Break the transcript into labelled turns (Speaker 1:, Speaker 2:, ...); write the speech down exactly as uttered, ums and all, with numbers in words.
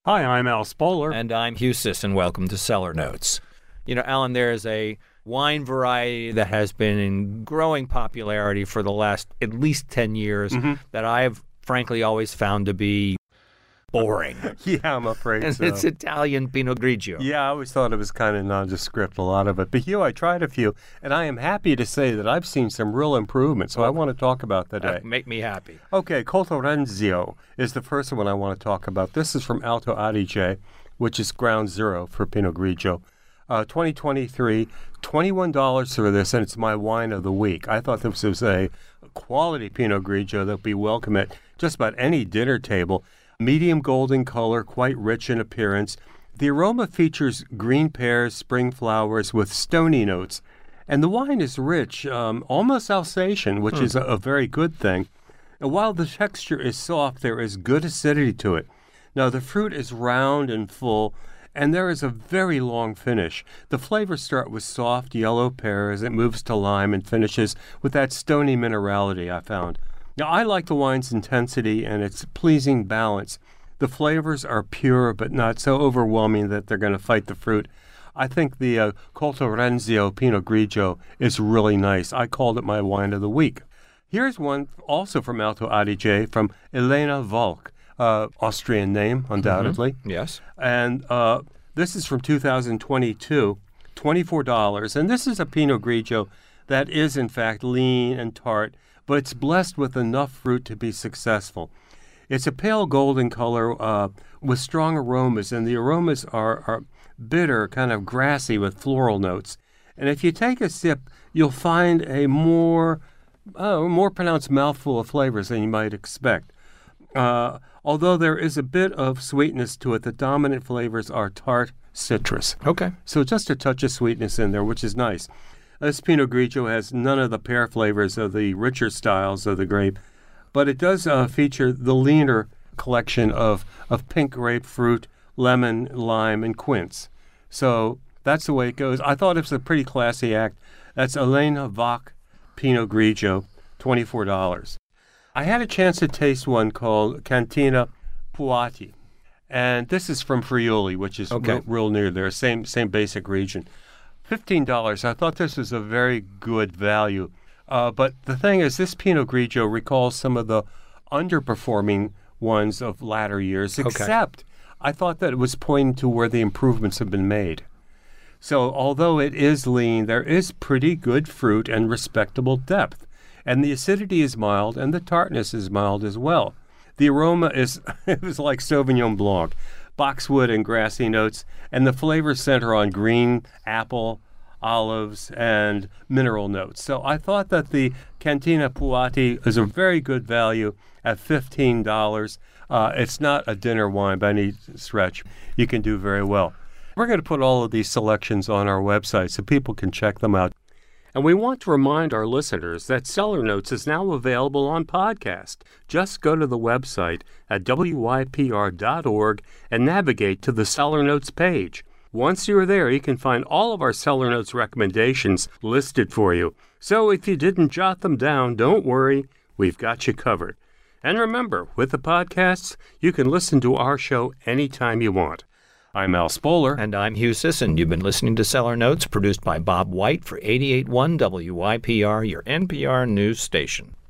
Speaker 1: Hi, I'm Al Spoler.
Speaker 2: And I'm Hugh Sisson. Welcome to Cellar Notes. You know, Alan, there is a wine variety that has been in growing popularity for the last at least ten years mm-hmm. that I've frankly always found to be boring.
Speaker 1: Yeah, I'm afraid
Speaker 2: and
Speaker 1: so.
Speaker 2: It's Italian Pinot Grigio.
Speaker 1: Yeah, I always thought it was kind of nondescript, a lot of it. But Hugh, I tried a few, and I am happy to say that I've seen some real improvements, so well, I want to talk about that today.
Speaker 2: Uh, make me happy.
Speaker 1: Okay, Coltorenzio is the first one I want to talk about. This is from Alto Adige, which is ground zero for Pinot Grigio. Uh, twenty twenty-three, twenty-one dollars for this, and it's my wine of the week. I thought this was a quality Pinot Grigio that would be welcome at just about any dinner table. Medium golden color, quite rich in appearance. The aroma features green pears, spring flowers with stony notes. And the wine is rich, um, almost Alsatian, which hmm. is a, a very good thing. And while the texture is soft, there is good acidity to it. Now, the fruit is round and full, and there is a very long finish. The flavors start with soft yellow pears, it moves to lime, and finishes with that stony minerality I found. Now, I like the wine's intensity and its pleasing balance. The flavors are pure, but not so overwhelming that they're going to fight the fruit. I think the uh, Coltorenzio Pinot Grigio is really nice. I called it my wine of the week. Here's one also from Alto Adige, from Elena Volk, uh, Austrian name, undoubtedly.
Speaker 2: Mm-hmm. Yes.
Speaker 1: And uh, this is from two thousand twenty-two, twenty-four dollars. And this is a Pinot Grigio that is, in fact, lean and tart, but it's blessed with enough fruit to be successful. It's a pale golden color uh, with strong aromas, and the aromas are, are bitter, kind of grassy with floral notes. And if you take a sip, you'll find a more, uh, more pronounced mouthful of flavors than you might expect. Uh, although there is a bit of sweetness to it, the dominant flavors are tart citrus.
Speaker 2: Okay.
Speaker 1: So just a touch of sweetness in there, which is nice. This Pinot Grigio has none of the pear flavors of the richer styles of the grape, but it does uh, feature the leaner collection of, of pink grapefruit, lemon, lime, and quince. So that's the way it goes. I thought it was a pretty classy act. That's Elena Volk Pinot Grigio, twenty-four dollars. I had a chance to taste one called Cantina Puati, and this is from Friuli, which is
Speaker 2: okay.
Speaker 1: real, real near there, same same basic region. fifteen dollars. I thought this was a very good value. Uh, but the thing is, this Pinot Grigio recalls some of the underperforming ones of latter years,
Speaker 2: okay.
Speaker 1: except I thought that it was pointing to where the improvements have been made. So although it is lean, there is pretty good fruit and respectable depth. And the acidity is mild, and the tartness is mild as well. The aroma is, it was like Sauvignon Blanc, boxwood and grassy notes, and the flavors center on green, apple, olives, and mineral notes. So I thought that the Cantina Puati is a very good value at fifteen dollars. Uh, it's not a dinner wine by any stretch. You can do very well. We're going to put all of these selections on our website so people can check them out. And we want to remind our listeners that Cellar Notes is now available on podcast. Just go to the website at W Y P R dot org and navigate to the Cellar Notes page. Once you're there, you can find all of our Cellar Notes recommendations listed for you. So if you didn't jot them down, don't worry, we've got you covered. And remember, with the podcasts, you can listen to our show anytime you want. I'm Al Spoler.
Speaker 2: And I'm Hugh Sisson. You've been listening to Cellar Notes, produced by Bob White for eighty-eight point one W Y P R, your N P R news station.